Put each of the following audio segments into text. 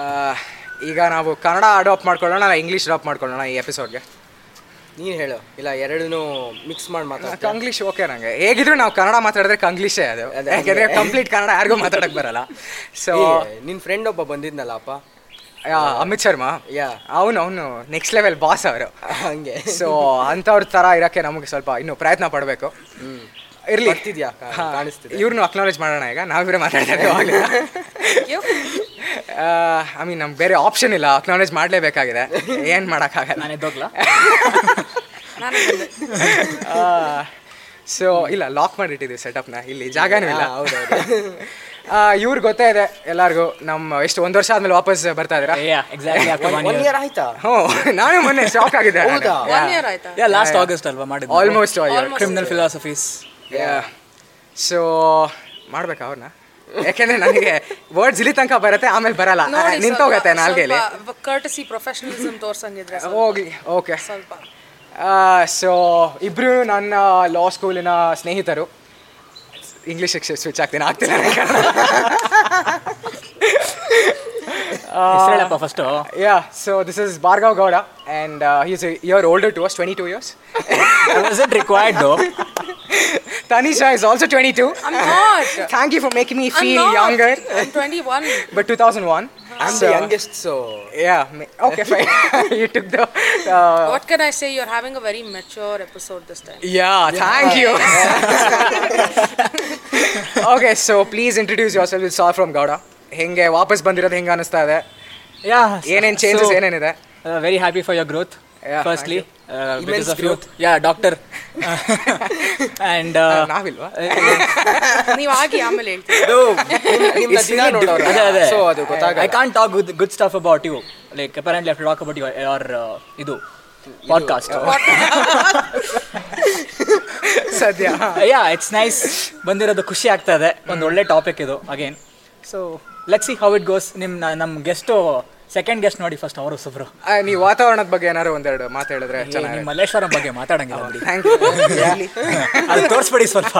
ಈಗ ನಾವು ಕನ್ನಡ ಅಡಾಪ್ಟ್ ಮಾಡ್ಕೊಳ್ಳೋಣ, ಇಂಗ್ಲೀಷ್ ಅಡಾಪ್ಟ್ ಮಾಡ್ಕೊಳ್ಳೋಣ ಈ ಎಪಿಸೋಡ್ಗೆ. ನೀನು ಹೇಳು, ಇಲ್ಲ ಎರಡೂ ಮಿಕ್ಸ್ ಮಾಡಿ ಮಾತಾಡ. ಕಂಗ್ಲೀಷ್ ಓಕೆ ನಂಗೆ. ಹೇಗಿದ್ರು ನಾವು ಕನ್ನಡ ಮಾತಾಡಿದ್ರೆ ಕಂಗ್ಲೀಷೇ ಅದು, ಯಾಕೆಂದರೆ ಕಂಪ್ಲೀಟ್ ಕನ್ನಡ ಯಾರಿಗೂ ಮಾತಾಡೋಕ್ಕೆ ಬರಲ್ಲ. ಸೊ ನಿನ್ನ ಫ್ರೆಂಡ್ ಒಬ್ಬ ಬಂದಿದ್ನಲ್ಲಪ್ಪ, ಅಮಿತ್ ಶರ್ಮಾ, ಅವನು ನೆಕ್ಸ್ಟ್ ಲೆವೆಲ್ ಬಾಸ್ ಅವರು ಹಂಗೆ. ಸೊ ಅಂಥವ್ರ ಥರ ಇರೋಕ್ಕೆ ನಮಗೆ ಸ್ವಲ್ಪ ಇನ್ನೂ ಪ್ರಯತ್ನ ಪಡಬೇಕು. ಇರಲಿ, ಕಾಣಿಸ್ತಿದೆ. ಇವ್ರನ್ನೂ ಅಕ್ನಾಲೇಜ್ ಮಾಡೋಣ. ಈಗ ನಾವಿಬ್ಬರೇ ಮಾತಾಡ್ತಾ ಇದ್ದೀವಿ. ಐ ಮೀನ್ ನಮ್ಗೆ ಬೇರೆ ಆಪ್ಷನ್ ಇಲ್ಲ, ಅಕ್ನಾಲೇಜ್ ಮಾಡಲೇಬೇಕಾಗಿದೆ, ಏನು ಮಾಡೋಕ್ಕಾಗಲ್ಲ. ನಾನು ಎದ್ದೋಗ್ಲಾ? ಸೊ ಇಲ್ಲ, ಲಾಕ್ ಮಾಡಿಟ್ಟಿದ್ದೀವಿ ಸೆಟಪ್ನ, ಇಲ್ಲಿ ಜಾಗನೂ ಇಲ್ಲ. ಇವ್ರಿಗೆ ಗೊತ್ತೇ ಇದೆ ಎಲ್ಲರಿಗೂ, ನಮ್ಮ ಎಷ್ಟು 1 ವರ್ಷ ಆದ್ಮೇಲೆ ವಾಪಸ್ ಬರ್ತಾ ಇದ್ದೀರಾ. ಆಯ್ತಾ? ಹ್ಞೂ, ನಾನು ಮೊನ್ನೆ ಶಾಕ್ ಆಗಿದ್ದೆ. ಲಾಸ್ಟ್ ಆಗಸ್ಟ್ ಅಲ್ವಾ ಮಾಡಿದ್ದು? Almost criminal philosophies. ಸೊ ಮಾಡ್ಬೇಕಾ ಅವ್ರನ್ನ? ಯಾಕೆಂದ್ರೆ ನನಗೆ ವರ್ಡ್ಸ್ ಇಲ್ಲಿ ತನಕ ಬರುತ್ತೆ, ಆಮೇಲೆ ಬರಲ್ಲ, ನಿಂತೋಗತ್ತೆ ನಾಲ್ಗೆಲಿ. ಕರ್ಟಸಿ ಪ್ರೊಫೆಷನಲಿಸಮ್ ತೋರ್ಸಂಗಿದ್ರೆ ಹೋಗ್ಲಿ. ಓಕೆ, ಸೊ ಇಬ್ರು ನನ್ನ ಲಾ ಸ್ಕೂಲಿನ ಸ್ನೇಹಿತರು. ಇಂಗ್ಲೀಷ್ ಸ್ವಿಚ್ ಆಗ್ತೀನಿ, ಆಗ್ತಿಲ್ಲ. First so this is Bhargav Gowda and he's a year older to us, 22 years. Wasn't required though. Tanisha is also 22. I'm not. Thank you for making me feel younger. I'm 21. But 2001. I'm the youngest, so yeah, okay, fine. You took the what can I say, you're having a very mature episode this time. Thank you. Okay, so please introduce yourself. We'll start from Gowda. ಹೆಂಗೆ ವಾಪಸ್ ಬಂದಿರೋದು ಹೆಂಗೆ ಅನಿಸ್ತಾ ಇದೆ? ಏನೇನು changes ಏನೇನಿದೆ? Very happy for your growth firstly, because of you. Doctor and ನಾವಿಲ್ವಾ? ನೀವು ಆಗಿ ಆಮೇಲೆ ಹೇಳ್ತೀವಿ. I can't talk good stuff about you, like apparently I have to talk about your ಇದು ಪಾಡ್ಕಾಸ್ಟ್. ಸದ್ಯ ಇಟ್ಸ್ ನೈಸ್, ಬಂದಿರೋದು ಖುಷಿ ಆಗ್ತಾ ಇದೆ. ಒಂದು ಒಳ್ಳೆ ಟಾಪಿಕ್ ಇದು again. So let's see how it goes. ನಮ್ಮ ಗೆಸ್ಟು ಸೆಕೆಂಡ್ ಗೆಸ್ಟ್ ನೋಡಿ ಫಸ್ಟ್ ಅವರು ಸುಬ್ರು. ನೀವು ವಾತಾವರಣದ ಬಗ್ಗೆ ಏನಾದ್ರು ಒಂದೆರಡು ಮಾತು ಹೇಳಿದ್ರೆ ಚೆನ್ನಾಗಿ. ನಿಮ್ಮ ಮಲ್ಲೇಶ್ವರಂ ಬಗ್ಗೆ ಮಾತಾಡಂಗಿಲ್ಲ ಬಿಡಿ. Thank you. ಅದು ತೋರಿಸ್ಬಿಡಿ ಸ್ವಲ್ಪ.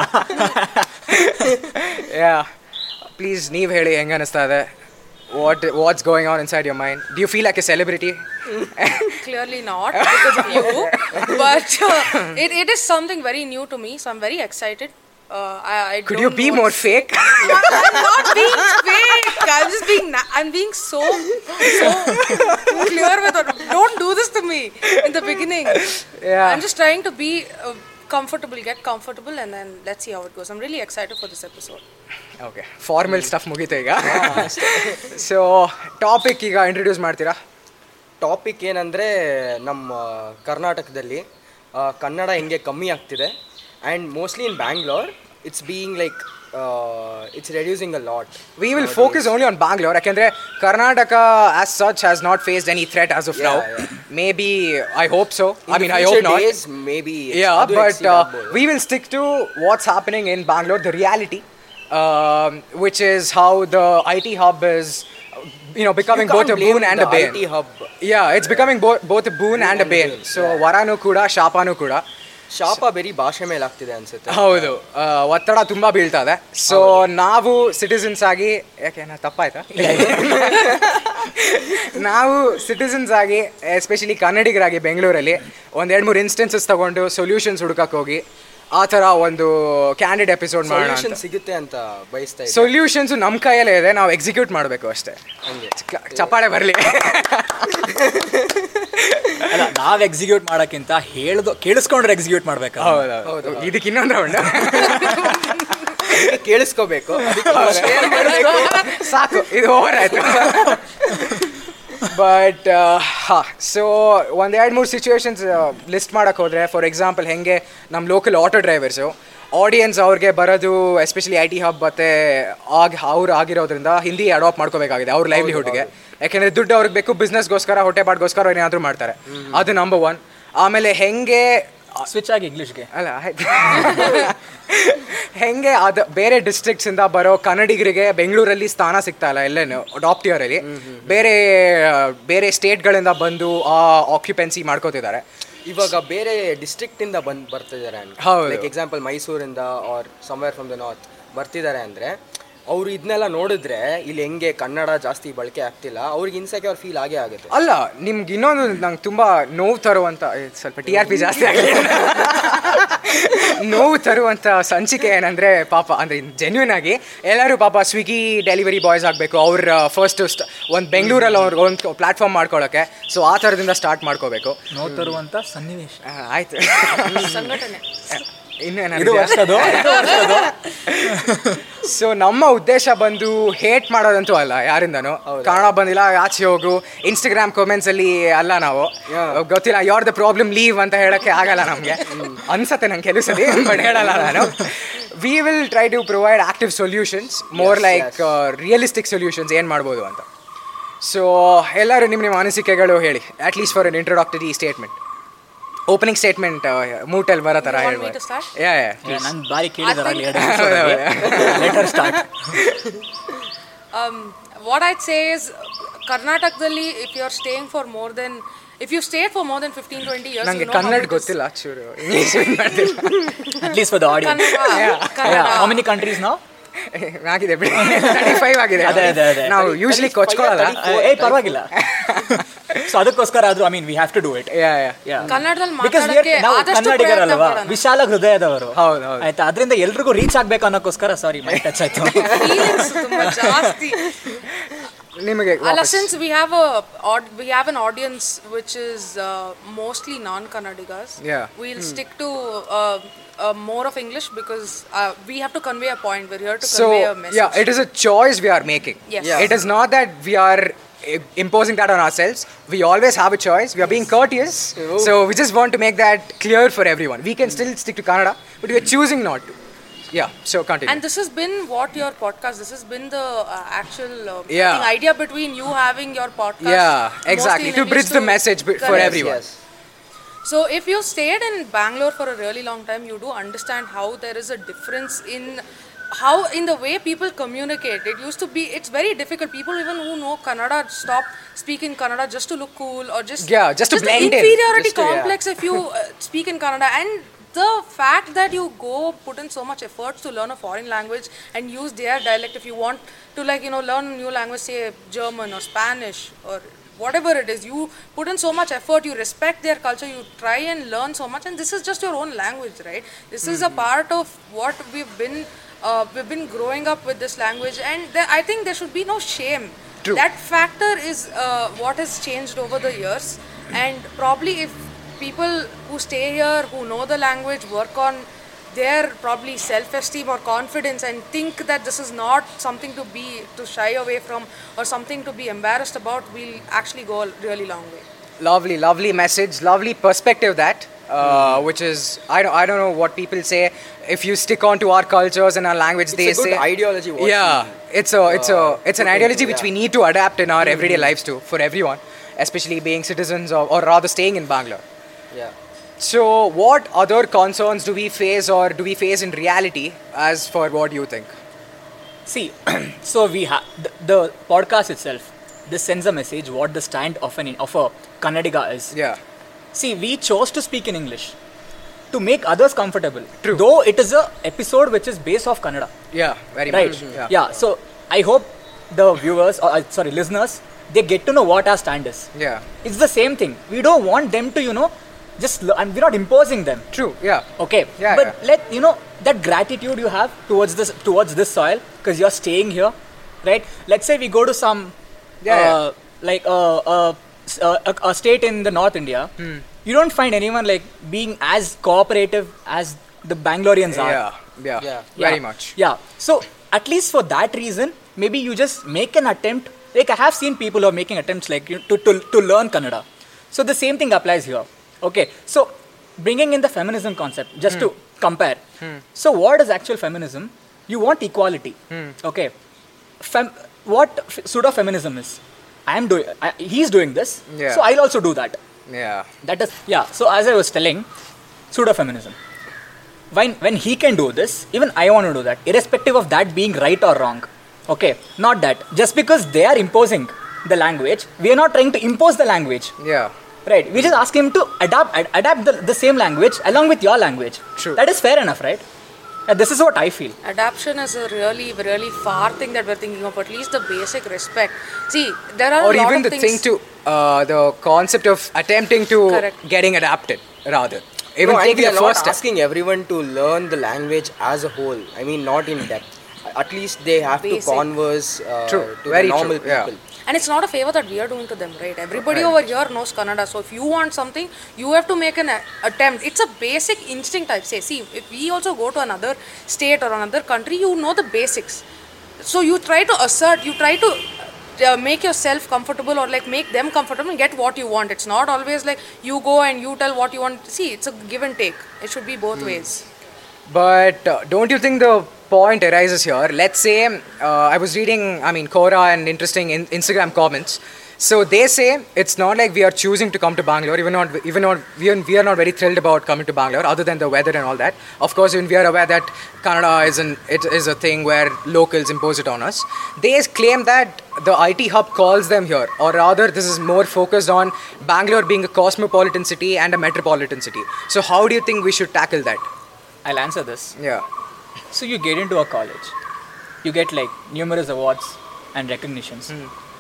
ಪ್ಲೀಸ್ ನೀವು ಹೇಳಿ, ಹೆಂಗೆ ಅನಿಸ್ತಾ ಇದೆ? What's going on inside your mind? Do you feel like a celebrity? Clearly not, because of you. But it is something very new to me, so I'm very excited. Could you be more fake? I'm not being fake. I'm being so clear with it. Don't do this to me in the beginning. I'm just trying to be get comfortable, and then let's see how it goes. I'm really excited for this episode. Okay, formal stuff ಮುಗೀತು ಈಗ. So topic ಈಗ introduce ಮಾಡ್ತೀರಾ? Topic ಏನಂದರೆ, ನಮ್ಮ ಕರ್ನಾಟಕದಲ್ಲಿ ಕನ್ನಡ ಹೆಂಗೆ ಕಮ್ಮಿ ಆಗ್ತಿದೆ, and mostly in Bangalore it's being like it's reducing a lot. We will focus only on Bangalore, ಯಾಕೆಂದರೆ Karnataka as such has not faced any threat as of now. Maybe, I hope so. I mean, I hope not. Days, maybe. But we will stick to what's happening in Bangalore, the reality, which is how the IT hub is, becoming both a boon and a bane. IT hub. It's becoming both a boon and a bane. So ವರನೂ ಕೂಡ ಶಾಪನೂ ಕೂಡ. ಶಾಪ ಬೇರೆ ಭಾಷೆ ಮೇಲೆ ಆಗ್ತಿದೆ ಅನ್ಸುತ್ತೆ. ಹೌದು, ಒತ್ತಡ ತುಂಬ ಬೀಳ್ತಾ ಇದೆ. ಸೊ ನಾವು ಸಿಟಿಸನ್ಸ್ ಆಗಿ, ಯಾಕೆ ತಪ್ಪಾಯ್ತಾ? ನಾವು ಸಿಟಿಸನ್ಸ್ ಆಗಿ, ಎಸ್ಪೆಷಲಿ ಕನ್ನಡಿಗರಾಗಿ ಬೆಂಗಳೂರಲ್ಲಿ 1-2-3 ಇನ್ಸ್ಟೆನ್ಸಸ್ ತಗೊಂಡು ಸೊಲ್ಯೂಷನ್ಸ್ ಹುಡುಕಕ್ಕೆ ಹೋಗಿ ಆ ಥರ ಒಂದು ಕ್ಯಾಂಡಿಡ್ ಎಪಿಸೋಡ್ ಮಾಡೋಣ. ಸಿಗುತ್ತೆ ಅಂತ ಬಯಸ್ತಾ ಇದ್ದೀನಿ. ಸೊಲ್ಯೂಷನ್ಸು ನಮ್ಮ ಕೈಯಲ್ಲೇ ಇದೆ, ನಾವು ಎಕ್ಸಿಕ್ಯೂಟ್ ಮಾಡಬೇಕು ಅಷ್ಟೇ. ಚಪ್ಪಾಳೆ ಬರಲಿ. ಅಲ್ಲ, ನಾವು ಎಕ್ಸಿಕ್ಯೂಟ್ ಮಾಡೋಕ್ಕಿಂತ ಕೇಳಿಸ್ಕೊಂಡ್ರೆ ಎಕ್ಸಿಕ್ಯೂಟ್ ಮಾಡಬೇಕು. ಹೌದು, ಇದಕ್ಕೆ ಇನ್ನೊಂದು ರೌಂಡ್ ಕೇಳಿಸ್ಕೋಬೇಕು, ಸಾಕು, ಇದು ಓವರ್ ಆಯಿತು. ಬಟ್ ಸೊ 1-2-3 ಸಿಚುವೇಶನ್ಸ್ ಲಿಸ್ಟ್ ಮಾಡೋಕ್ಕೆ ಹೋದರೆ, ಫಾರ್ ಎಕ್ಸಾಂಪಲ್ ಹೆಂಗೆ ನಮ್ಮ ಲೋಕಲ್ ಆಟೋ ಡ್ರೈವರ್ಸು ಆಡಿಯನ್ಸ್ ಅವ್ರಿಗೆ ಬರೋದು, ಎಸ್ಪೆಷಲಿ IT ಹಬ್ ಮತ್ತು ಅವ್ರು ಆಗಿರೋದ್ರಿಂದ ಹಿಂದಿ ಅಡಾಪ್ಟ್ ಮಾಡ್ಕೋಬೇಕಾಗಿದೆ ಅವ್ರ ಲೈವ್ಲಿಹುಡ್ಗೆ. ಯಾಕೆಂದರೆ ದುಡ್ಡು ಅವ್ರಿಗೆ ಬೇಕು, ಬಿಸ್ನೆಸ್ಗೋಸ್ಕರ, ಹೊಟ್ಟೆಪಾಟ್ಗೋಸ್ಕರ ಏನಾದರೂ ಮಾಡ್ತಾರೆ. ಅದು ನಂಬರ್ 1. ಆಮೇಲೆ ಹೆಂಗೆ ಸ್ವಿಚ್ ಆಗಿ ಇಂಗ್ಲೀಷ್ಗೆ ಅಲ್ಲ, ಹೆಂಗೆ ಅದು ಬೇರೆ ಡಿಸ್ಟ್ರಿಕ್ಟ್ಸಿಂದ ಬರೋ ಕನ್ನಡಿಗರಿಗೆ ಬೆಂಗಳೂರಲ್ಲಿ ಸ್ಥಾನ ಸಿಗ್ತಾ ಇಲ್ಲ ಎಲ್ಲೇನು ಟಾಪ್ ಟಿಯರಲ್ಲಿ, ಬೇರೆ ಬೇರೆ ಸ್ಟೇಟ್ಗಳಿಂದ ಬಂದು ಆ ಆಕ್ಯುಪೆನ್ಸಿ ಮಾಡ್ಕೋತಿದ್ದಾರೆ. ಇವಾಗ ಬೇರೆ ಡಿಸ್ಟ್ರಿಕ್ಟಿಂದ ಬರ್ತಿದ್ದಾರೆ. ಲೈಕ್ ಎಕ್ಸಾಂಪಲ್ ಮೈಸೂರಿಂದ or somewhere from the north ಬರ್ತಿದ್ದಾರೆ ಅಂದರೆ ಅವ್ರು ಇದನ್ನೆಲ್ಲ ನೋಡಿದ್ರೆ ಇಲ್ಲಿ ಹೆಂಗೆ ಕನ್ನಡ ಜಾಸ್ತಿ ಬಳಕೆ ಆಗ್ತಿಲ್ಲ, ಅವ್ರಿಗೆ ಇನ್ಸೆಕ್ಯೂರ್ ಫೀಲ್ ಆಗೇ ಆಗುತ್ತೆ. ಅಲ್ಲ, ನಿಮ್ಗೆ ಇನ್ನೊಂದು ನಂಗೆ ತುಂಬ ನೋವು ತರುವಂಥ, ಸ್ವಲ್ಪ TRP ಜಾಸ್ತಿ ಆಗಲಿ, ನೋವು ತರುವಂಥ ಸಂಚಿಕೆ ಏನಂದರೆ ಪಾಪ, ಅಂದರೆ ಜೆನ್ಯೂನ್ ಆಗಿ ಎಲ್ಲರೂ ಪಾಪ ಸ್ವಿಗ್ಗಿ ಡೆಲಿವರಿ ಬಾಯ್ಸ್ ಆಗಬೇಕು, ಅವ್ರ ಫಸ್ಟ್ ಒಂದು ಬೆಂಗಳೂರಲ್ಲಿ ಅವ್ರಿಗೆ ಒಂದು ಪ್ಲಾಟ್ಫಾರ್ಮ್ ಮಾಡ್ಕೊಳ್ಳೋಕ್ಕೆ. ಸೊ ಆ ಥರದಿಂದ ಸ್ಟಾರ್ಟ್ ಮಾಡ್ಕೋಬೇಕು. ನೋವು ತರುವಂಥ ಸನ್ನಿವೇಶ. ಆಯ್ತು, ಸಂಘಟನೆ. ಇದು ವರ್ಷದ್ದು. ಸೊ ನಮ್ಮ ಉದ್ದೇಶ ಬಂದು ಹೇಟ್ ಮಾಡೋದಂತೂ ಅಲ್ಲ ಯಾರಿಂದನೂ. ಕನ್ನಡ ಬಂದಿಲ್ಲ ಆಚೆ ಹೋಗು, ಇನ್ಸ್ಟಾಗ್ರಾಮ್ ಕಾಮೆಂಟ್ಸ್ ಅಲ್ಲಿ ಅಲ್ಲ, ನಾವು ಗೊತ್ತಿಲ್ಲ ಯಾರ್ ದ ಪ್ರಾಬ್ಲಮ್ ಲೀವ್ ಅಂತ ಹೇಳಕ್ಕೆ ಆಗಲ್ಲ ನಮಗೆ, ಅನ್ಸತ್ತೆ ನಂಗೆ ಕೆಲಸದಿ, ಬಟ್ ಹೇಳಲ್ಲ ನಾನು. We will try to provide active solutions, more like realistic solutions ಏನು ಮಾಡ್ಬೋದು ಅಂತ. ಸೊ ಎಲ್ಲರೂ ನಿಮ್ಮ ಅನಿಸಿಕೆಗಳು ಹೇಳಿ, at least for an introductory statement, opening statement ಮೂಟಲ್ಲಿ ಬರೋ ಥರ ಹೇಳ್ಬೋದು. ನಾನು ಬಾರಿ ಕೇಳಿದಾರೆ. Letter start. What I'd say is, Karnatakadalli, if you're staying for more than, if you stayed for more than 15-20 years, ನಂಗೆ ಕನ್ನಡ ಗೊತ್ತಿಲ್ಲ, ಚೂರು ಇಂಗ್ಲೀಷ್ ಮಾಡ್ತಿಲ್ಲ. At least for the audience. How many countries now? ಆಗಿದೆ ಬಿಡಿ, 35 ಆಗಿದೆ. ನಾವು ಯೂಶ್ವಲಿ ಕೊಚ್ಕೊಳ್ಳಲ್ಲ. ಪರವಾಗಿಲ್ಲ. So ಅದಕ್ಕೋಸ್ಕರ ಆದ್ರೂ I mean we have to do it. ಕನ್ನಡದಲ್ಲಿ ಬಿಕಾಸ್ ನಾವು ಕನ್ನಡಿಗರಲ್ವಾ, ವಿಶಾಲ ಹೃದಯದವರು. ಹೌದು, ಆಯ್ತಾ, ಅದರಿಂದ ಎಲ್ರಿಗೂ ರೀಚ್ ಆಗ್ಬೇಕು ಅನ್ನೋಕ್ಕೋಸ್ಕರ ಸಾರಿ ಮೈ ಟಚ್ ಆಯ್ತು. ಜಾಸ್ತಿ ನಿಮಗೆ ಅಲ್ಲ, since we have an audience which is mostly non-Kannadigas, we'll stick to more of English because we have to convey a point. We're here to convey a message. Yeah, it is a choice we are making. Yes. Yeah. It is not that we are imposing that on ourselves. We always have a choice. We are being courteous. So we just want to make that clear for everyone. We can still stick to Kannada, but we are choosing not to. Yeah, so continue. And this has been what your podcast, this has been the actual Yeah. idea between you having your podcast. Yeah, exactly. mostly in To bridge English the message for Correct. everyone. Yes. So if you stayed in Bangalore for a really long time, you do understand how there is a difference in how, in the way people communicate. It used to be, it's very difficult. People even who know Kannada stop speaking Kannada just to look cool, or just just to blend in. inferiority Just to, complex if you speak in Kannada. And the fact that you go put in so much effort to learn a foreign language and use their dialect, if you want to, like, you know, learn a new language, say German or Spanish or whatever it is, you put in so much effort, you respect their culture, you try and learn so much, and this is just your own language, right? This is a part of what we've been growing up with this language, and I think there should be no shame. True. That factor is what has changed over the years, and probably if people who stay here, who know the language, work on their probably self-esteem or confidence, and think that this is not something to shy away from or something to be embarrassed about, we'll actually go a really long way. Lovely message, lovely perspective that, which is, I don't know what people say, if you stick on to our cultures and our language, It's they a good say ideology. it's an ideology which we need to adapt in our everyday lives too, for everyone, especially being citizens or rather staying in Bangalore. Yeah. So what other concerns do we face, or do we face in reality, as for what you think? See, so we have the podcast itself. This sends a message what the stand of a Kannadiga is. Yeah. See, we chose to speak in English to make others comfortable. True. Though it is a episode which is based off Kannada. Yeah, very Right. much. Yeah. So I hope the viewers, or listeners, they get to know what our stand is. Yeah. It's the same thing. We don't want them to, and we're not imposing them. True. Yeah. Okay. Yeah, But let that gratitude you have towards this soil, because you're staying here, right? Let's say we go to some like a state in the North India. You don't find anyone like being as cooperative as the Bangaloreans are. Yeah. Very much. Yeah. So at least for that reason, maybe you just make an attempt. Like I have seen people who are making attempts like to learn Kannada. So the same thing applies here. Okay. So bringing in the feminism concept, just to compare. So what is actual feminism? You want equality. Okay. What pseudo-feminism is? He's doing this. Yeah. So I'll also do that. Yeah. That is, yeah. So as I was telling, pseudo-feminism. When he can do this, even I want to do that, irrespective of that being right or wrong. Okay, not that. Just because they are imposing the language, we are not trying to impose the language. Yeah. Right. We just ask him to adapt the same language along with your language. True. That is fair enough, right? This is what I feel. Adaption is a really, really far thing that we're thinking of. At least the basic respect. See, there are Or a lot even of the things. thing to the concept of attempting to Correct. getting adapted rather. Even No, and taking we the are not first step. asking everyone to learn the language as a whole. I mean, not in depth. At least they have Basic. to converse True, to very the normal true, yeah. people. And it's not a favor that we are doing to them, right? Everybody Right. over here knows Kannada. So if you want something, you have to make an attempt. It's a basic instinct, I say. See, if we also go to another state or another country, you know the basics. So you try to assert, you try to make yourself comfortable or like make them comfortable and get what you want. It's not always like you go and you tell what you want. See, it's a give and take. It should be both ways. But don't you think the point arises here? Let's say I was reading, Quora and interesting Instagram comments. So they say it's not like we are choosing to come to Bangalore. We are not very thrilled about coming to Bangalore, other than the weather and all that. Of course, even we are aware that Kannada is a thing where locals impose it on us. They claim that the IT hub calls them here, or rather, this is more focused on Bangalore being a cosmopolitan city and a metropolitan city. So how do you think we should tackle that? I'll answer this. Yeah. So you get into a college, you get like numerous awards and recognitions.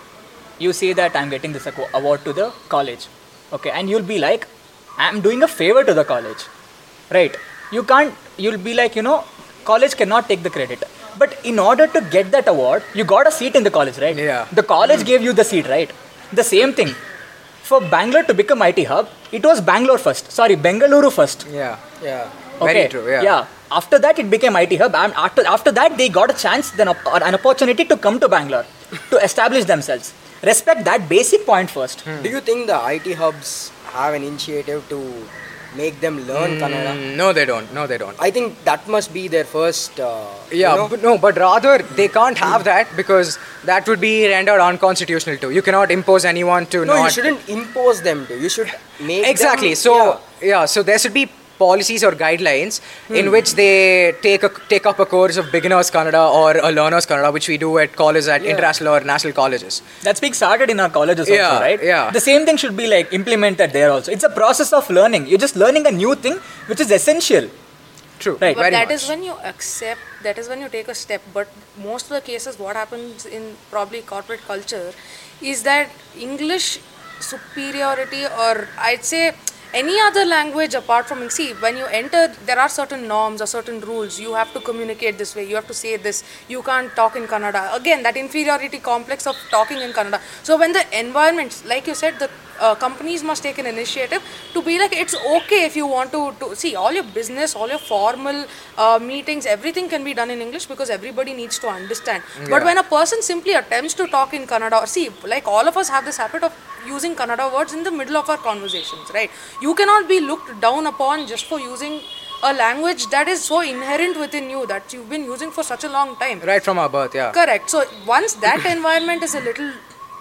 You say that I'm getting this award to the college, okay, and you'll be like, I'm doing a favor to the college, right? You'll be like, college cannot take the credit. But in order to get that award, you got a seat in the college, right? Yeah. The college gave you the seat, right? The same thing. For Bangalore to become IT hub, it was Bengaluru first. Yeah. Yeah. Very true, yeah. Yeah. After that, it became IT hub. And after that, they got a chance, then an opportunity to come to Bangalore to establish themselves. Respect that basic point first. Do you think the IT hubs have an initiative to make them learn Kannada? No, they don't. I think that must be their first. Yeah, but rather they can't have that because that would be rendered unconstitutional too. You cannot impose anyone to No, not. you shouldn't impose them to. You should make Exactly. them, So so there should be policies or guidelines in which they take up a course of beginners Kannada or a learners Kannada, which we do at colleges at international or national colleges. That's being started in our colleges Yeah, also, right? yeah. The same thing should be like implemented there also. It's a process of learning. You're just learning a new thing, which is essential. True. Right. But Very that much. is when you accept, that is when you take a step. But most of the cases, what happens in probably corporate culture is that English superiority, or I'd say any other language apart from, see, when you enter, there are certain norms or certain rules. You have to communicate this way, you have to say this, you can't talk in Kannada. Again, that inferiority complex of talking in Kannada. So when the environment, like you said, the companies must take an initiative to be like, it's okay if you want to see all your business, all your formal meetings, everything can be done in English because everybody needs to understand. But when a person simply attempts to talk in Kannada, or see, like all of us have this habit of using Kannada words in the middle of our conversations, right? You cannot be looked down upon just for using a language that is so inherent within you, that you've been using for such a long time. Right from our birth, yeah. Correct. So once that environment is a little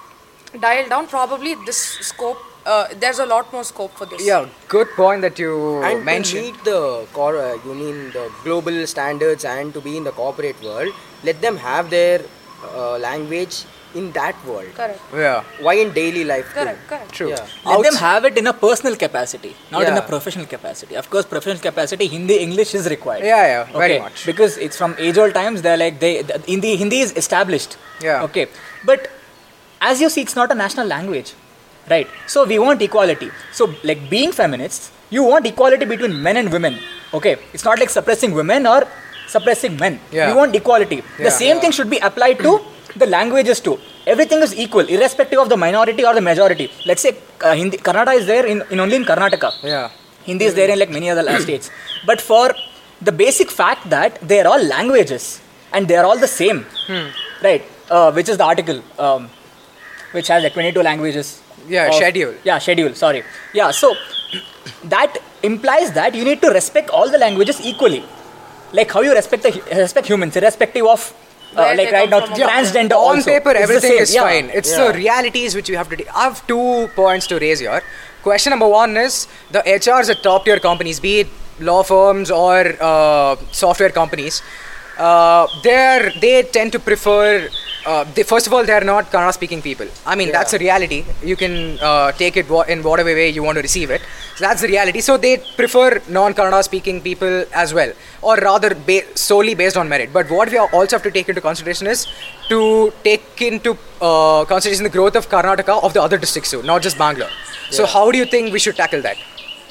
dialed down, probably this scope, there's a lot more scope for this. Yeah, good point that you And mentioned. to meet the the global standards and to be in the corporate world, let them have their language in that world. Correct. Yeah, Why in daily life? too? Correct. true. Yeah. Let them have it in a personal capacity, not in a Yeah. professional capacity. Of course, professional capacity, Hindi, English is required. Yeah, very much. Because it's from age-old times. They're like Hindi is established. Yeah. Okay, but as you see, it's not a national language, right? So we want equality. So like being feminists, you want equality between men and women. Okay, it's not like suppressing women or suppressing men. Yeah. We want equality. Yeah. The same thing should be applied to the languages too. Everything is equal, irrespective of the minority or the majority. Let's say Kannada is there in only in Karnataka. Yeah. Hindi is there in like many other states. But for the basic fact that they are all languages and they are all the same, right? Which is the article, which has like 22 languages. Yeah, schedule. Yeah, schedule. Sorry. Yeah, so that implies that you need to respect all the languages equally, like how you respect humans, irrespective of Where like they right come now from. transgender. On also. paper, It's the everything same. is Yeah. fine. It's the realities which you have to. I have 2 points to raise here. Question number 1 is the HRs at top tier companies, be it law firms or software companies. They tend to prefer. First of all, they are not Kannada speaking people. I mean, that's a reality. You can take it in whatever way you want to receive it. So that's the reality. So they prefer non-Kannada speaking people as well, or rather solely based on merit. But what we also have to take into consideration is to take into consideration the growth of Karnataka of the other districts too, not just Bangalore. So how do you think we should tackle that?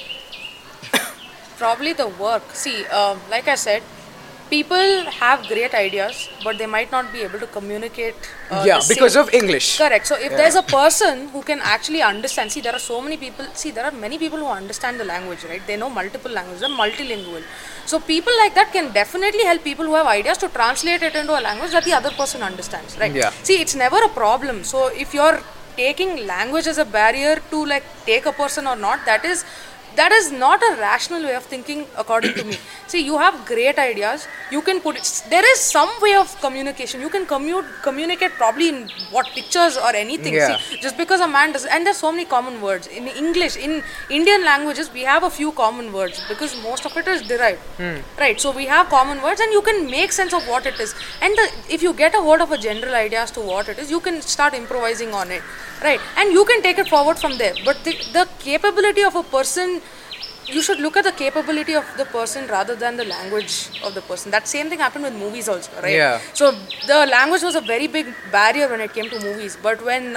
Probably the work. See, like I said, people have great ideas, but they might not be able to communicate. Because of English. Correct. So if there's a person who can actually understand, see, there are so many people. See, there are many people who understand the language, right? They know multiple languages. They're multilingual. So people like that can definitely help people who have ideas to translate it into a language that the other person understands, right? Yeah. See, it's never a problem. So if you're taking language as a barrier to like take a person or not, that is not a rational way of thinking according to me. See, you have great ideas, you can put it, there is some way of communication, you can communicate probably in what pictures or anything. Yeah. See, just because a man does, and there's so many common words in English, in Indian languages we have a few common words because most of it is derived, right? So we have common words and you can make sense of what it is, and if you get a hold of a general idea as to what it is, you can start improvising on it, right? And you can take it forward from there. But the capability of a person, you should look at the capability of the person rather than the language of the person. That same thing happened with movies also, right? Yeah. So the language was a very big barrier when it came to movies. But when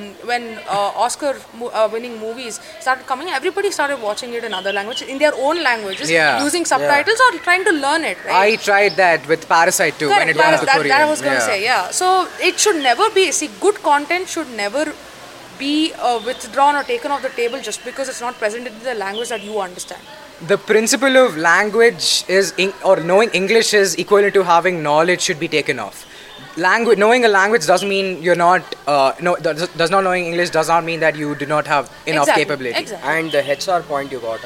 Oscar winning movies started coming, everybody started watching it in other languages, in their own languages, using subtitles or trying to learn it, right? I tried that with Parasite too. Correct, When it went to Korean. that I was going to say, yeah. So it should never be, see, good content should never be withdrawn or taken off the table just because it's not presented in the language that you understand. The principle of language is, or knowing English is equivalent to having knowledge should be taken off. Knowing a language doesn't mean you're not, does not knowing English does not mean that you do not have enough capability. Exactly. And the HR point you got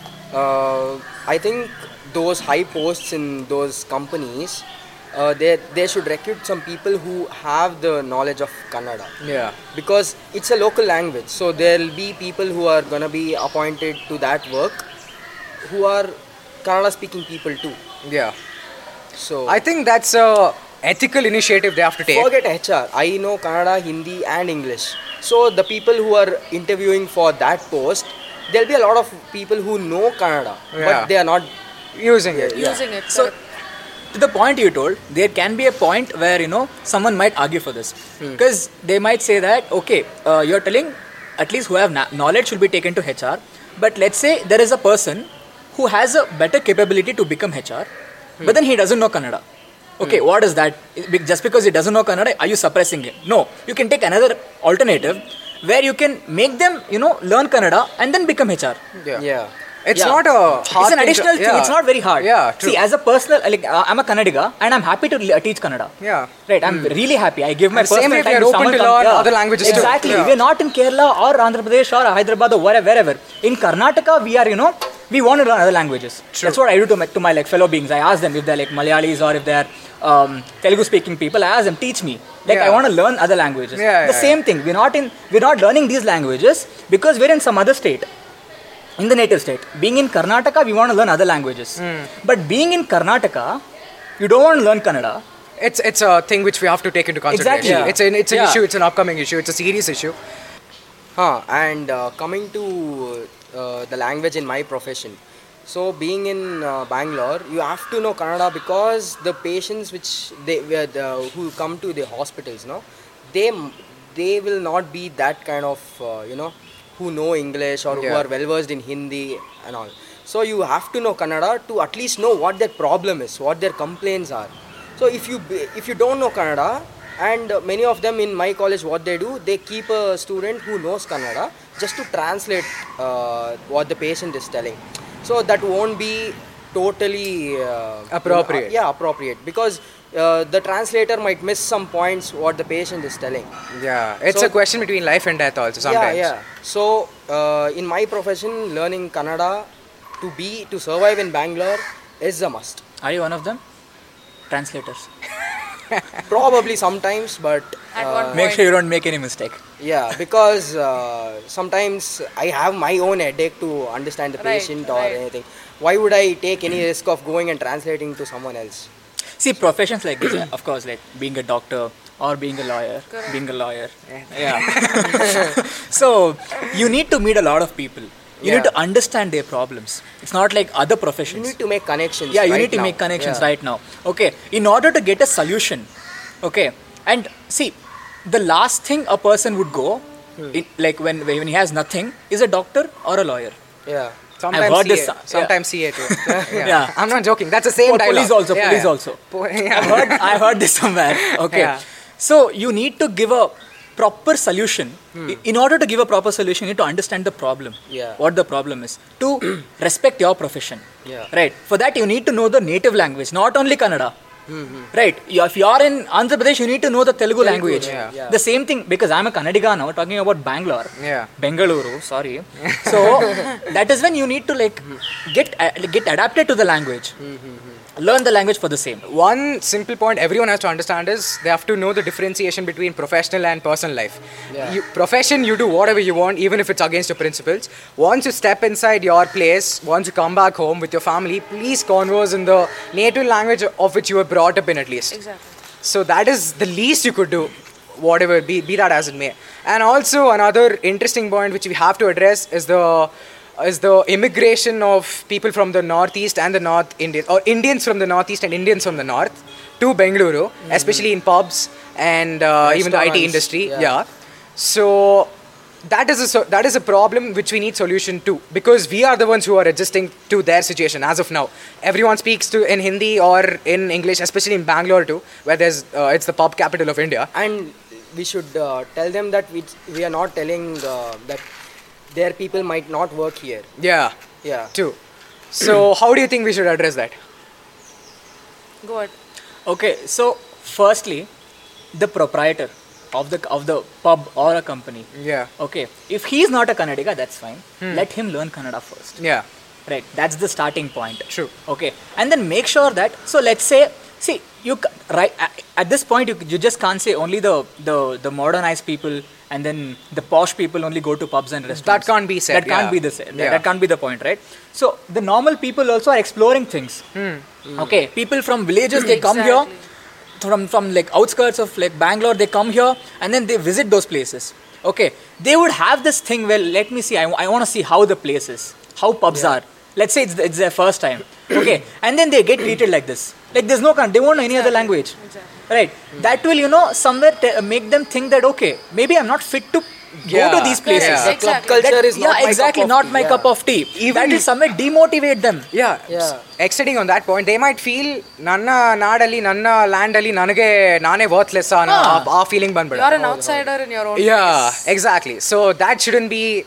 up. I think those high posts in those companies, they should recruit some people who have the knowledge of Kannada. Yeah. Because it's a local language, so there'll be people who are gonna be appointed to that work who are Kannada speaking people too. Yeah. So I think that's a ethical initiative they have to take. forget HR. I know Kannada, Hindi and English. So the people who are interviewing for that post, there'll be a lot of people who know Kannada, but they are not using it. Using it. So, to the point you told, there can be a point where, someone might argue for this. Because they might say that, okay, you're telling at least who have knowledge should be taken to HR. But let's say there is a person who has a better capability to become HR, but then he doesn't know Kannada. Okay, what is that? Just because he doesn't know Kannada, are you suppressing him? No. You can take another alternative where you can make them, learn Kannada and then become HR. Yeah. It's not a hard It's an additional thing. It's not very hard. Yeah, true. See, as a personal, I'm a Kannadiga and I'm happy to teach Kannada. Yeah. Right, I'm really happy. I give my And same personal if time you're to open someone to learn other languages too. Exactly. Yeah. We're not in Kerala or Andhra Pradesh or Hyderabad or wherever. In Karnataka, we are, we want to learn other languages. True. That's what I do to my fellow beings. I ask them if they're Malayalis or if they're Telugu speaking people. I ask them, teach me. I want to learn other languages. The same thing. We're not learning these languages because we're in some other state. In the native state. Being in Karnataka, we want to learn other languages. But being in Karnataka, you don't want to learn Kannada. It's a thing which we have to take into consideration. Exactly. It's an issue. It's an upcoming issue. It's a serious issue. And coming to the language in my profession. So being in Bangalore, you have to know Kannada because the patients who come to the hospitals, they will not be that kind of who know English or who are well versed in Hindi and all. So you have to know Kannada to at least know what their problem is, what their complaints are. So if you don't know Kannada, and many of them in my college, what they do, they keep a student who knows Kannada just to translate what the patient is telling. So that won't be totally appropriate. Appropriate because the translator might miss some points what the patient is telling. Yeah, it's a question between life and death also sometimes. Yeah. So in my profession, learning Kannada to survive in Bangalore is a must. Are you one of them? Translators. Probably sometimes, but Make sure you don't make any mistake. yeah, because sometimes I have my own headache to understand the patient or anything. Why would I take any risk of going and translating to someone else? See, professions like this, of course, like being a doctor or being a lawyer, Yeah. So, you need to meet a lot of people. You need to understand their problems. It's not like other You professions. need to make connections. Yeah, you right need to now. make connections Yeah. right now. Okay, in order to get a solution, okay, and see, the last thing a person would go, like when he has nothing, is a doctor or a lawyer. Yeah. Sometimes heard this- CA, sometimes CA too. Yeah. Yeah. I'm not joking. That's the same dialogue. Police also, Yeah, police yeah. also. Yeah. I heard this somewhere. Okay. Yeah. So you need to give a proper solution. In order to give a proper solution, you need to understand the problem. Yeah. What the problem is. To respect your profession. Yeah. Right. For that, you need to know the native language, not only Kannada. Right. If you are in Andhra Pradesh, you need to know the Telugu language. yeah. The same thing, because I'm a Kannadiga now, talking about Bangalore. Yeah. Bengaluru, sorry. So that is when you need to get adapted to the language. Learn the language for the same. One simple point everyone has to understand is they have to know the differentiation between professional and personal life. Yeah. Profession, you do whatever you want, even if it's against your principles. Once you step inside your place, once you come back home with your family, please converse in the native language of which you were brought up in at least. Exactly. So that is the least you could do, whatever, be that as it may. And also another interesting point which we have to address is the immigration of people from the northeast and the north Indian, or Indians from the northeast and Indians from the north to Bengaluru, especially in pubs and even the IT Restaurants, industry. yeah. Yeah. So that is a problem which we need solution to, because we are the ones who are adjusting to their situation as of now. Everyone speaks in Hindi or in English, especially in Bangalore too, where there's it's the pub capital of India. And we should tell them that we are not telling that their people might not work here. Yeah, Yeah. too. So how do you think we should address that? Go ahead. Okay, so firstly, the proprietor of the pub or a company. Yeah. Okay, if he is not a Kannadiga, that's fine. Let him learn Kannada first. Yeah. Right, that's the starting point. True. Okay, and then make sure that, so let's say, see, right at this point you just can't say only the modernized people and then the posh people only go to pubs and restaurants. That can't be said, That can't yeah. be the Yeah. that can't be the point, right? So the normal people also are exploring things. Okay, people from villages, they come here from like outskirts of like Bangalore, they come here and then they visit those places. Okay, they would have this thing, well, let me see, I want to see how the place is, how pubs are. Let's say it's their first time. Okay, and then they get treated like this. Like there's no, they won't know any other language. Exactly. Right, that will, somewhere make them think that, okay, maybe I'm not fit to go to these places. Yeah. The club Exactly. culture is not my exactly, cup of not tea. my Yeah. cup of tea. Even- That will somewhere demotivate them. Yeah. Yeah. Extending on that point, they might feel nanna naadali, nanna landali, nanage nane worthless ana ಆ feeling You're ಬಂದ್ಬಿಡುತ್ತೆ. an outsider in your own Yeah, place. exactly. So that shouldn't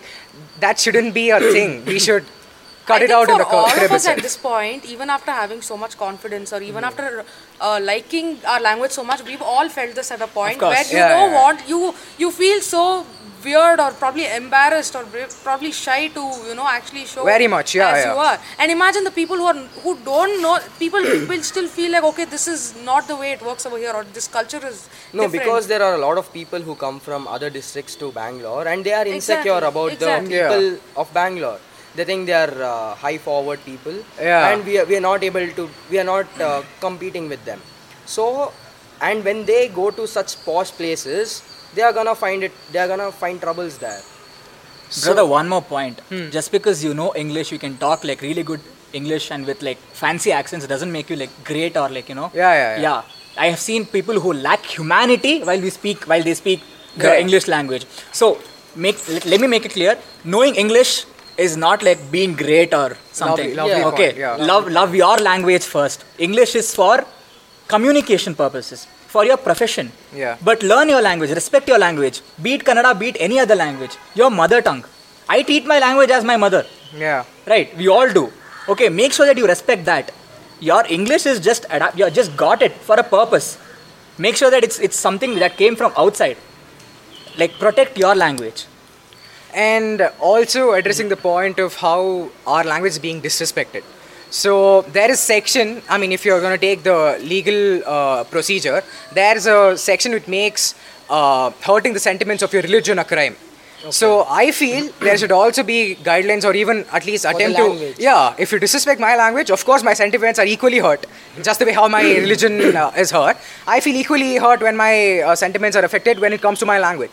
be a thing. We should cut I it think out in the for all crib of us at itself. this point, even after having so much confidence or even after liking our language so much, we've all felt this at a point course. where you Yeah, don't yeah. want, you feel so weird or probably embarrassed or probably shy to actually show Very much, yeah, as yeah. you are. And imagine the people who don't know, people will still feel like, okay, this is not the way it works over here, or this culture is No, different. because there are a lot of people who come from other districts to Bangalore and they are insecure Exactly, about exactly. the people of Bangalore. They think they are high forward people, Yeah. and we are not competing with them. So, and when they go to such posh places, they are gonna find troubles there. Brother, one more point. Just because you know English, you can talk like really good English and with like fancy accents doesn't make you like great or like, Yeah. I have seen people who lack humanity while they speak the Correct. English language. So let me make it clear. Knowing English is not like being great or something. Lovely Yeah. Okay. point, yeah. Love your language first. English is for communication purposes, for your profession. Yeah. But learn your language, respect your language. Be it Kannada, be it any other language. Your mother tongue. I treat my language as my mother. Yeah. Right? We all do. Okay, make sure that you respect that. Your English is just you just got it for a purpose. Make sure that it's something that came from outside. Like protect your language. And also addressing the point of how our language is being disrespected. So there is section, I mean, if you're going to take the legal procedure, there's a section which makes hurting the sentiments of your religion a crime. So I feel there should also be guidelines or even at least attempt to, language. yeah, if you disrespect my language, of course my sentiments are equally hurt. Just the way how my religion is hurt. I feel equally hurt when my sentiments are affected when it comes to my language.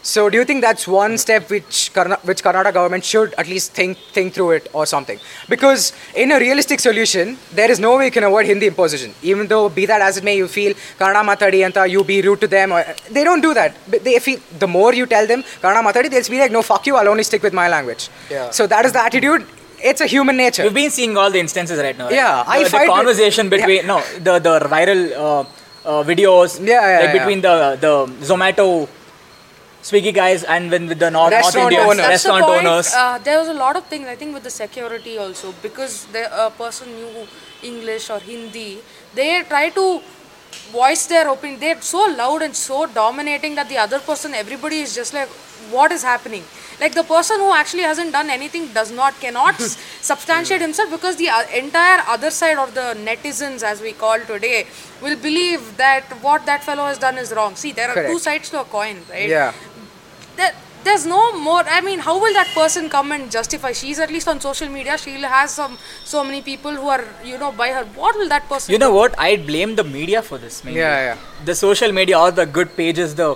So do you think that's one step which Karnataka government should at least think through it or something? Because in a realistic solution, there is no way you can avoid Hindi imposition. Even though, be that as it may, you feel Kannada matadi anta, you be rude to them. Or, they don't do that. But they feel the more you tell them Kannada matadi, they'll be like, no, fuck you, I'll only stick with my language. Yeah. So that is the attitude. It's a human nature. We've been seeing all the instances right now. Right? Yeah, the conversation between the viral videos. Like between the Zomato, Swiggy guys and with the North Indian owners. restaurant That's the point. owners. There was a lot of things, I think, with the security also, because the person knew English or Hindi, they try to voice their opinion. They're so loud and so dominating that the other person, everybody is just like, what is happening? Like the person who actually hasn't done anything cannot substantiate himself, because the entire other side, or the netizens as we call today, will believe that what that fellow has done is wrong. See, there are two sides to a coin, right? Yeah. There's no more. I mean, how will that person come and justify? She's at least on social media. She'll have so many people who are, by her. What will that person You know do? what? I'd blame the media for this. Maybe. Yeah. The social media, all the good pages, the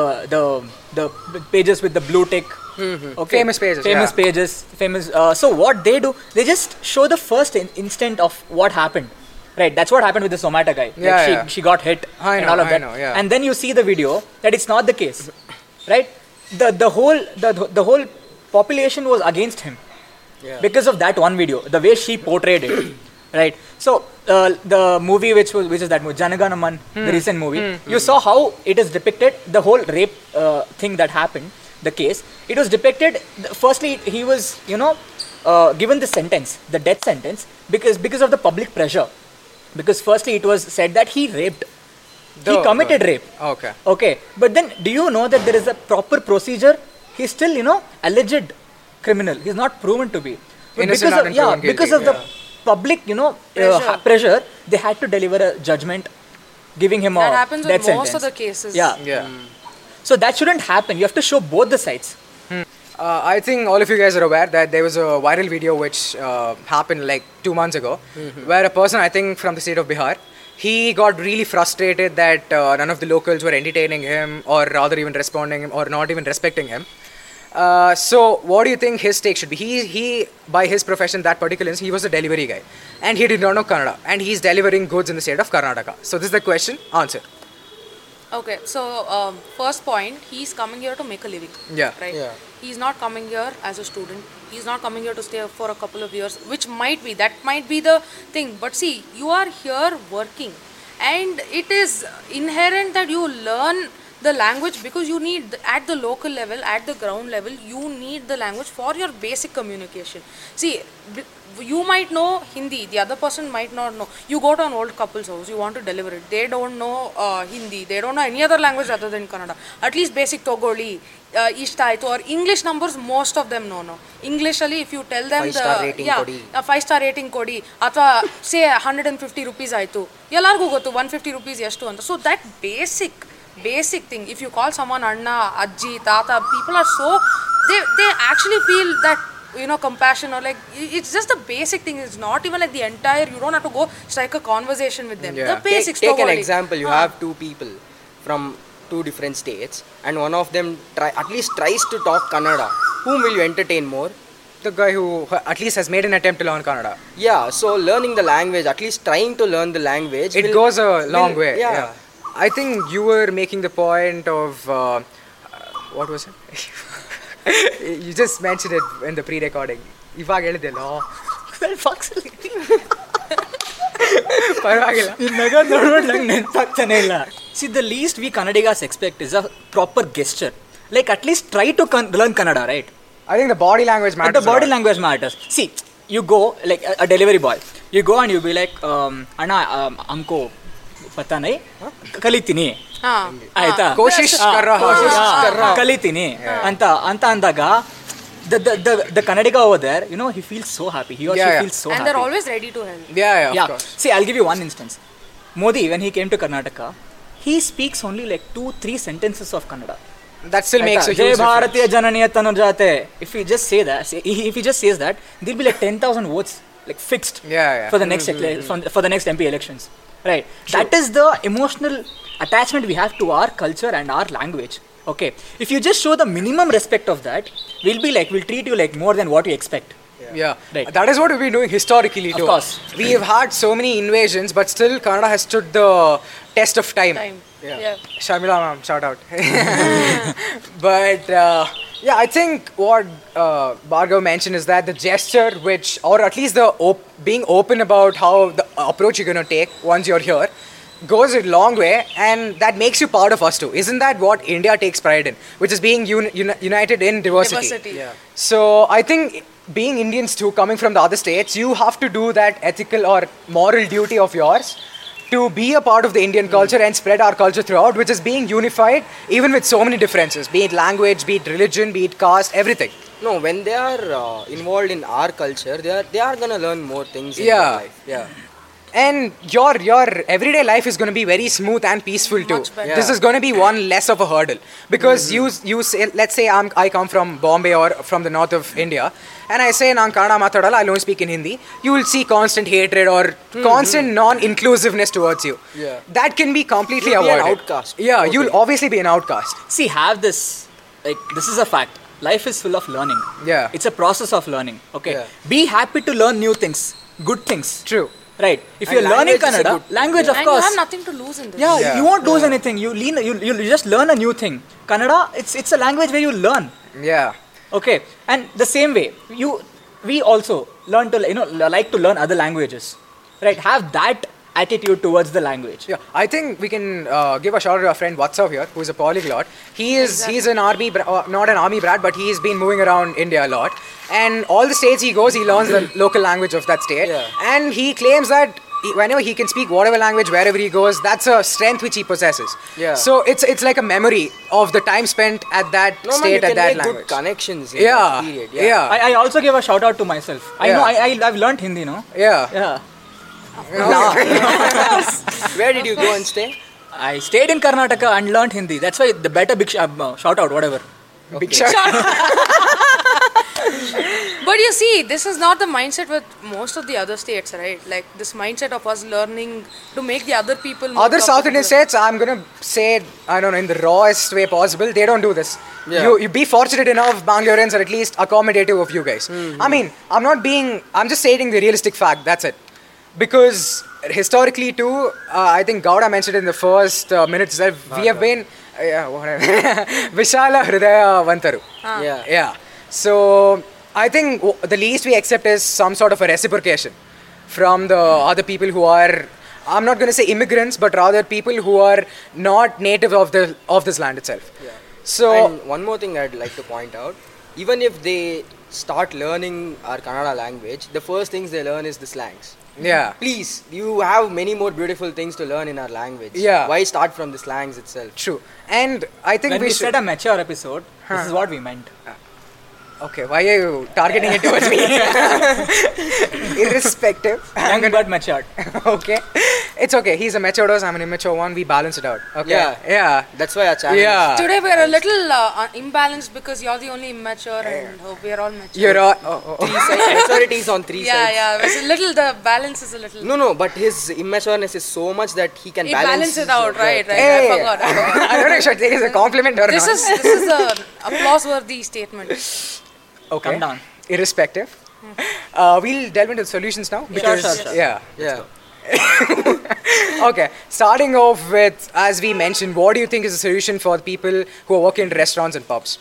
pages with the blue tick. Okay. Famous pages, Famous yeah. pages. So what they do, they just show the first instant of what happened. Right, that's what happened with the Zomato guy. She got hit and all of that. And then you see the video that it's not the case. Right? The whole population was against him because of that one video, the way she portrayed it. Right? So the movie which is that movie, Janaganaman, the recent movie, you saw how it is depicted, the whole rape thing that happened, the case. It was depicted, firstly he was given the sentence, the death sentence, because of the public pressure. Because firstly it was said that he raped. He committed rape. Okay. But then, do you know that there is a proper procedure? He's still, alleged criminal. He's not proven to be. But Innocent until proven guilty. Because of the public, pressure, they had to deliver a judgment, giving him That a happens death with most sentence. of the cases. Yeah. So that shouldn't happen. You have to show both the sides. I think all of you guys are aware that there was a viral video which happened like 2 months ago, where a person, I think from the state of Bihar, he got really frustrated that none of the locals were entertaining him, or rather even responding him, or not even respecting him. So what do you think his take should be? He by his profession, that particular instance, he was a delivery guy, and he did not know Kannada, and he's delivering goods in the state of Karnataka. So this is the question. Answer. Okay, so first point, he's coming here to make a living. Yeah. Right? Yeah. He's not coming here as a student. He's not coming here to stay for a couple of years, which that might be the thing. But see, you are here working, and it is inherent that you learn the language, because you need, at the local level, at the ground level, you need the language for your basic communication. See, you might know Hindi, the other person might not know. You go to an old couple's house, you want to deliver it. They don't know Hindi, they don't know any other language other than Kannada. At least basic Togoli, Ishtaitu, or English numbers, most of them know. English ali, if you tell them 5-star rating kodi. 5-star rating kodi, ಅಥವಾ say 150 rupees ಆಯಿತು, ಎಲ್ಲರಿಗೂ ಗೊತ್ತು 150 rupees ಎಷ್ಟು ಅಂತ. So that basic thing, if you call someone Anna, Ajji, Tata, people are so, they actually feel that, compassion, or like, it's just the basic thing. It's not even like the entire, you don't have to go strike a conversation with them. The basics. Take an example. You have two people from two different states, and one of them at least tries to talk Kannada. Whom will you entertain more? The guy who at least has made an attempt to learn Kannada. Yeah, so learning the language, at least trying to learn the language, It goes a long way. Yeah. I think you were making the point of what was it? You just mentioned it in the pre-recording. ಇವಾಗ ಹೇಳಿದೆಲ್ಲ ಪರವಾಗಿಲ್ಲ. ನೆನಪಾಗ್ತಾನೆ ಇಲ್ಲ. See, the least we Kannadigas expect is a proper gesture. Like, at least try to learn Kannada, right? I think the body language matters. The body language matters. See, you go, like a delivery boy, you go and you be like, Anna, हमको पता नहीं, ಕಲಿತೀನಿ ಆಯ್ತಾ, ಕೋಶಿಶ್ ಕರ್ ರಹಾ ಕಲಿತೀನಿ ಅಂತ ಅಂದಾಗ the Kannadiga over there, he feels so happy. He or she feels so happy. And they're always ready to help. Yeah, of course. See, I'll give you one instance. Modi, when he came to Karnataka, he speaks only like 2-3 sentences of Kannada. That still makes a huge Jai difference. Bharatiya Jananiya Tanujate. If he just says that, there'll be like 10,000 votes like fixed for the next for the next MP elections. Right. That is the emotional attachment we have to our culture and our language. Okay, if you just show the minimum respect of that, we'll treat you like more than what you expect. Yeah, Right. that is what we've been doing historically too. course. We have had so many invasions, but still Kannada has stood the test of time. Yeah. Sharmila ma'am, shout out. But yeah, I think what Bhargav mentioned is that the gesture, which, or at least the being open about how the approach you're going to take once you're here, goes a long way, and that makes you part of us too. Isn't that what India takes pride in? Which is being united in diversity. Diversity. Yeah. So I think being Indians too, coming from the other states, you have to do that ethical or moral duty of yours to be a part of the Indian culture and spread our culture throughout, which is being unified even with so many differences, be it language, be it religion, be it caste, everything. No, when they are involved in our culture, they are gonna learn more things in Yeah. their life. Yeah. And your everyday life is going to be very smooth and peaceful too. Much better. This is going to be one less of a hurdle because you say, let's say I come from Bombay or from the north of India, and I say Naan Kannada matadala, I don't speak in Hindi. You will see constant hatred or constant non-inclusiveness towards you. Yeah. That can be completely You'll be an avoided. outcast. Yeah, Okay. you'll obviously be an outcast. See, have this, like, this is a fact. Life is full of learning. Yeah. It's a process of learning. Okay. Yeah. Be happy to learn new things, good things. True. Right. If And you're learning language is a Kannada, good- language, of And course. you have nothing to lose in this. Yeah, Yeah. you won't lose anything. You just learn a new thing. Kannada, it's a language where you learn. Yeah. Okay, and the same way, we also learn to like to learn other languages, right? Have that attitude towards the language. Yeah, I think we can give a shout out to our friend Vatsav here, who is a polyglot. He's an army, not an army brat, but he's been moving around India a lot. And all the states he goes, he learns the local language of that state. Yeah. And he claims that whenever he can speak whatever language, wherever he goes, that's a strength which he possesses. Yeah. So it's like a memory of the time spent at that No, man, state, you at can that make language. good connections in Yeah, that period. yeah. I also give a shout out to myself. I Yeah. know I've learned Hindi, no? Yeah. Yeah. Where did you go and stay? I stayed in Karnataka and learned Hindi. That's why the better big shout out, whatever. Big shout. But you see, this is not the mindset with most of the other states, right? Like this mindset of us learning to make the other people more Other South Indian comfortable. states, I'm gonna say, I don't know, in the rawest way possible, they don't do this. Yeah. You be fortunate enough, Bangaloreans are at least accommodative of you guys. I mean, I'm just stating the realistic fact, that's it. Because historically too, I think Gowda mentioned in the first minute itself, we have been, whatever, Vishala Hridaya Vantaru. Yeah. Yeah. So I think the least we accept is some sort of a reciprocation from the other people who are, I'm not going to say immigrants, but rather people who are not native of this land itself. Yeah. So And one more thing I'd like to point out, even if they start learning our Kannada language, the first things they learn is the slangs. yeah, Please, you have many more beautiful things to learn in our language. Yeah. Why start from the slangs itself? true. And I think When we should. said a mature episode, this is what we meant. Okay, why are you targeting it towards me? Irrespective. Young but matured. Okay. It's okay. He's a mature dose, I'm an immature one. We balance it out. Okay. Yeah. Yeah. That's why our channel Yeah. Today we're a little imbalanced because you're the only immature and we're all mature. You're all. maturity is on three sides. Yeah. It's a little, the balance is a little. No, but his immatureness is so much that he can It balance balances it out, right? Hey, I forgot. I don't know if I should take it as a compliment or This not. is an applause-worthy statement. Okay. Come down. Irrespective. We'll delve into the solutions now. Sure. Yeah. Yeah. Okay. Starting off with, as we mentioned, what do you think is the solution for the people who are working in restaurants and pubs?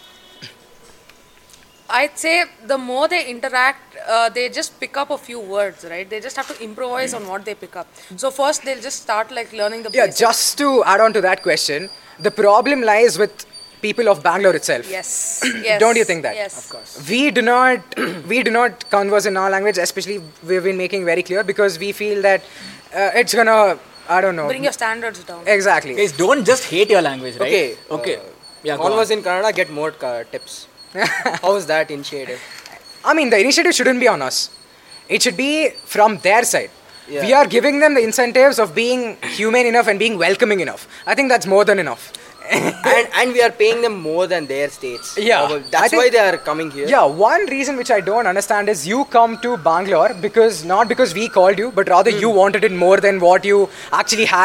I'd say the more they interact, they just pick up a few words, right? They just have to improvise on what they pick up. So first they'll just start like learning the Yeah, basics. just to add on to that question, the problem lies with people of Bangalore itself. Yes. Yes. Don't you think that? Yes. Of course. We do not converse in our language, especially we've been making very clear because we feel that it's gonna, I don't know. Bring your standards down. Exactly. Guys, don't just hate your language, right? Okay. Okay. Yeah, go Converse on. in Kannada, get more tips. How is that initiative? I mean, the initiative shouldn't be on us. It should be from their side. Yeah. We are giving them the incentives of being humane enough and being welcoming enough. I think that's more than enough. and we are paying them more than their states. Yeah, I That's think- why they are coming here. Yeah, one reason which I don't understand is you come to Bangalore not because we called you, but rather you wanted it more than what you actually had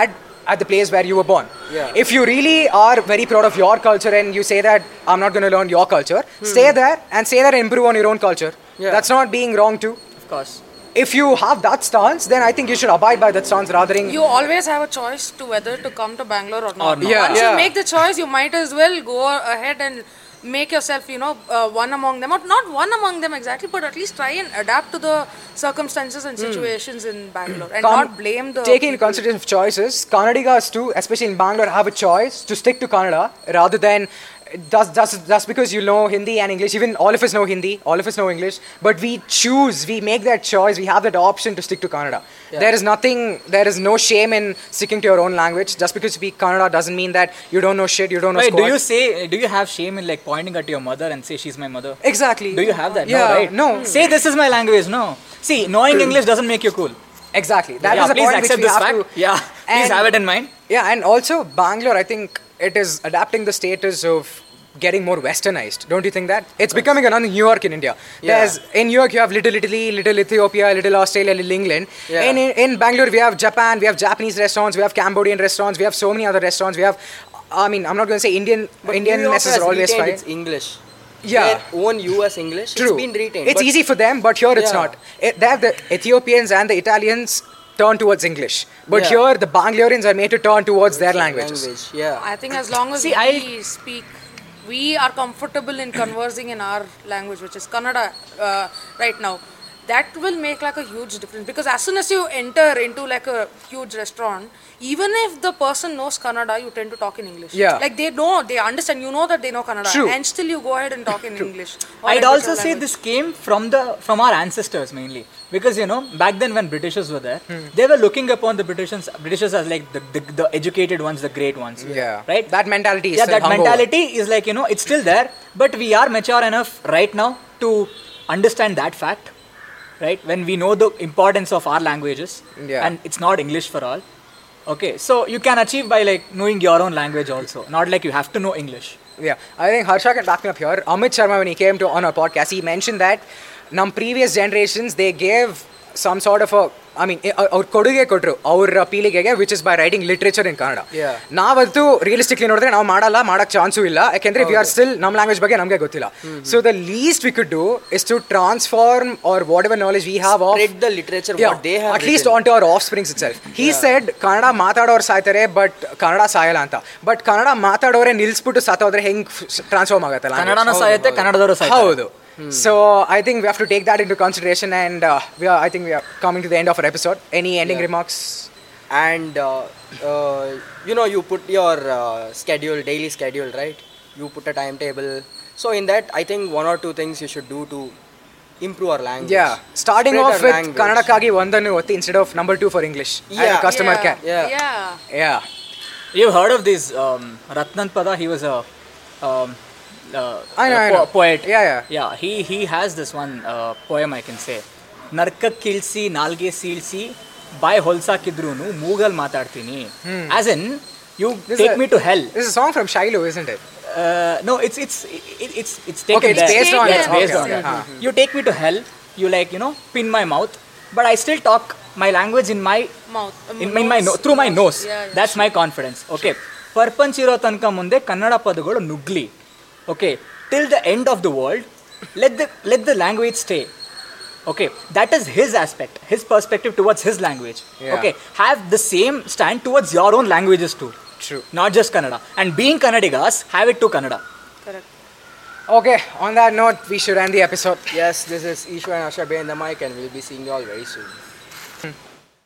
at the place where you were born. Yeah. If you really are very proud of your culture and you say that I'm not going to learn your culture, stay there and say that and improve on your own culture. Yeah. That's not being wrong too. Of course. If you have that stance, then I think you should abide by that stance rather than... You always have a choice to whether to come to Bangalore or not. Or not. Yeah. Once Yeah. you make the choice, you might as well go ahead and make yourself, one among them. Or not one among them exactly, but at least try and adapt to the circumstances and situations in Bangalore and not blame the Taking into people. consideration of choices, Kannadigas too, especially in Bangalore, have a choice to stick to Kannada rather than just because you know Hindi and English. Even all of us know Hindi, all of us know English, but we make that choice, we have that option to stick to Kannada. Yeah. There is no shame in sticking to your own language. Just because you speak Kannada doesn't mean that you don't know shit, you don't know Wait, squat. do you have shame in like pointing at your mother and say she's my mother? Exactly. Do you have that? Yeah, No, right? no. Say this is my language. No. See, knowing English doesn't make you cool. Exactly. That Yeah, is the please point which accept we this have fact. to... Yeah, please And- have it in mind. Yeah, and also Bangalore, I think it is adapting the status of getting more westernized. Don't you think that? It's becoming another New York in India. Yeah. In New York you have Little Italy, Little Ethiopia, Little Australia, Little England. Yeah. In Bangalore we have Japan, we have Japanese restaurants, we have Cambodian restaurants, we have so many other restaurants. We have, I mean, I'm not going to say Indian But New York messes has are always retained fine. its English. Yeah. Their own US English. True. It's been retained. It's but easy for them, but here it's Yeah. not. They have the Ethiopians and the Italians turn towards English. But Yeah. here the Bangaloreans are made to turn towards their languages. Language. Yeah. I think as long as See, we are comfortable in conversing in our language, which is Kannada right now, that will make like a huge difference. Because as soon as you enter into like a huge restaurant, even if the person knows Kannada, you tend to talk in English. Yeah. Like they understand, you know that they know Kannada. True. And still you go ahead and talk in English. or I'd in also whichever say language. this came from our ancestors mainly, because back then when Britishers were there, they were looking upon the Britishers as like the educated ones, the great ones. Yeah. Right. That mentality is Yeah, still that hung over. mentality is like it's still there, but we are mature enough right now to understand that fact. Right, when we know the importance of our languages, Yeah. and it's not English for all. Okay, so you can achieve by like knowing your own language also, not like you have to know English. Yeah, I think Harsha can back me up here. Amit Sharma, when he came on our podcast, he mentioned that previous generations, they gave some sort of ಅವ್ರ ಕೊಡುಗೆ ಕೊಟ್ಟರು ಅವ್ರ ಪೀಳಿಗೆಗೆ, which is by writing literature in Kannada. Yeah. ನಾವಂತೂ realistically ನೋಡಿದ್ರೆ ನಾವು ಮಾಡಕ್ chance ಇಲ್ಲ, ಯಾಕೆಂದ್ರೆ ವಿ ಆರ್ ಸ್ಟಿಲ್ ನಮ್ಮ ಲ್ಯಾಂಗ್ವೇಜ್ ಬಗ್ಗೆ ನಮಗೆ ಗೊತ್ತಿಲ್ಲ. So the least we could do is to transform our whatever knowledge we have of Spread the literature what they have at least written. onto our offsprings itself. He said Kannada ಮಾತಾಡೋರು ಸಾಯ್ತಾರೆ but Kannada ಸಾಯಲ್ಲ ಅಂತ. But Kannada ಮಾತಾಡೋರೆ ನಿಲ್ಸ್ಬಿಟ್ಟು ಸಾತೋದ್ರೆ ಹೆಂಗ್ transform ಆಗುತ್ತೆ ಕನ್ನಡನೂ ಸಾಯುತ್ತೆ, ಕನ್ನಡದವರು ಸಾಯ್ತಾರೆ. ಹೌದು. So I think we have to take that into consideration, and I think we are coming to the end of our episode. Any ending remarks? And you put your daily schedule, right? You put a timetable. So in that, I think one or two things you should do to improve our language. Yeah, starting Spread off our with language. kannadakagi ಒಂದನ್ನು ಒತ್ತಿ instead of number 2 for English. Yeah. And customer care. Yeah. Yeah. You've heard of this Ratnan Pada? He was a I know. poet. Yeah. He has this one poem, I can say. ನರ್ಕ ಕಿಳ್ಸಿ ನಾಲ್ಗೆ ಸೀಳ್ಸಿ ಬಾಯ್ ಹೊಲ್ಸಾಕಿದ್ರೂನು ಮೂಗಲ್ ಮಾತಾಡ್ತೀನಿ. As in, you take me to hell. This is a song from Shiloh, isn't it? No, it's taken Okay, it's there. based on Yeah, it. it's based Okay, on okay. it. You take me to hell. You pin my mouth, but I still talk my language in my Mouth. through my nose. Yeah. That's my confidence. Okay. ಪರ್ಪಂಚ್ ಇರೋ ತನಕ ಮುಂದೆ ಕನ್ನಡ ಪದಗಳು ನುಗ್ಲಿ. Okay. Till the end of the world, let the language stay. Okay. That is his aspect, his perspective towards his language. Yeah. Okay. Have the same stand towards your own languages too. True. Not just Kannada. And being Kannadigas, have it to Kannada. Correct. Okay, on that note, we should end the episode. Yes, this is Ishwa and Asha behind the mic, and we'll be seeing you all very soon.